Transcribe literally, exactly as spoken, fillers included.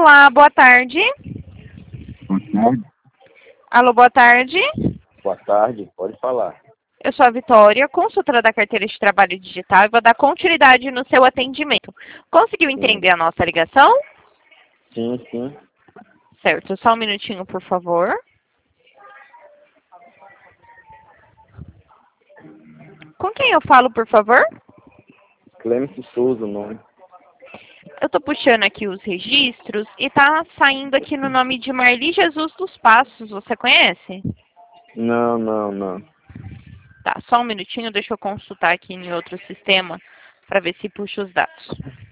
Olá, boa tarde. Boa tarde. Alô, boa tarde. Boa tarde, pode falar. Eu sou a Vitória, consultora da carteira de trabalho digital e vou dar continuidade no seu atendimento. Conseguiu entender Sim, a nossa ligação? sim, sim. Certo, só um minutinho, por favor. Com quem eu falo, por favor? Clemence Souza, o nome. Eu estou puxando aqui os registros e tá saindo aqui no nome de Marli Jesus dos Passos. Você conhece? Não, não, não. Tá, só um minutinho, deixa eu consultar aqui em outro sistema para ver se puxa os dados.